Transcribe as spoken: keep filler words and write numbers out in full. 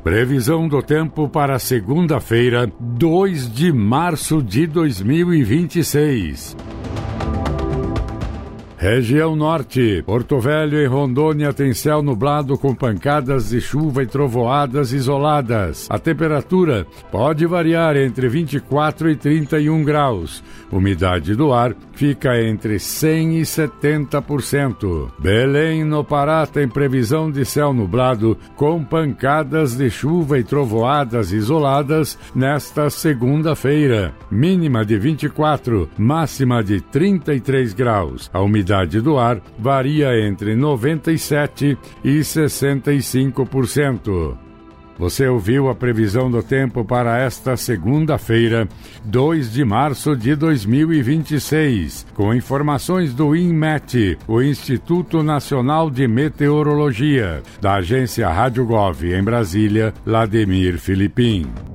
Previsão do tempo para segunda-feira, dois de março de dois mil e vinte e seis. Região Norte, Porto Velho e Rondônia tem céu nublado com pancadas de chuva e trovoadas isoladas. A temperatura pode variar entre vinte e quatro e trinta e um graus. Umidade do ar fica entre cem e setenta por cento. Belém, no Pará, tem previsão de céu nublado com pancadas de chuva e trovoadas isoladas nesta segunda-feira. Mínima de vinte e quatro, máxima de trinta e três graus. A umidade A umidade do ar varia entre noventa e sete por cento e sessenta e cinco por cento. Você ouviu a previsão do tempo para esta segunda-feira, dois de março de dois mil e vinte e seis, com informações do INMET, o Instituto Nacional de Meteorologia, da agência Rádio Gov em Brasília, Lademir Filipim.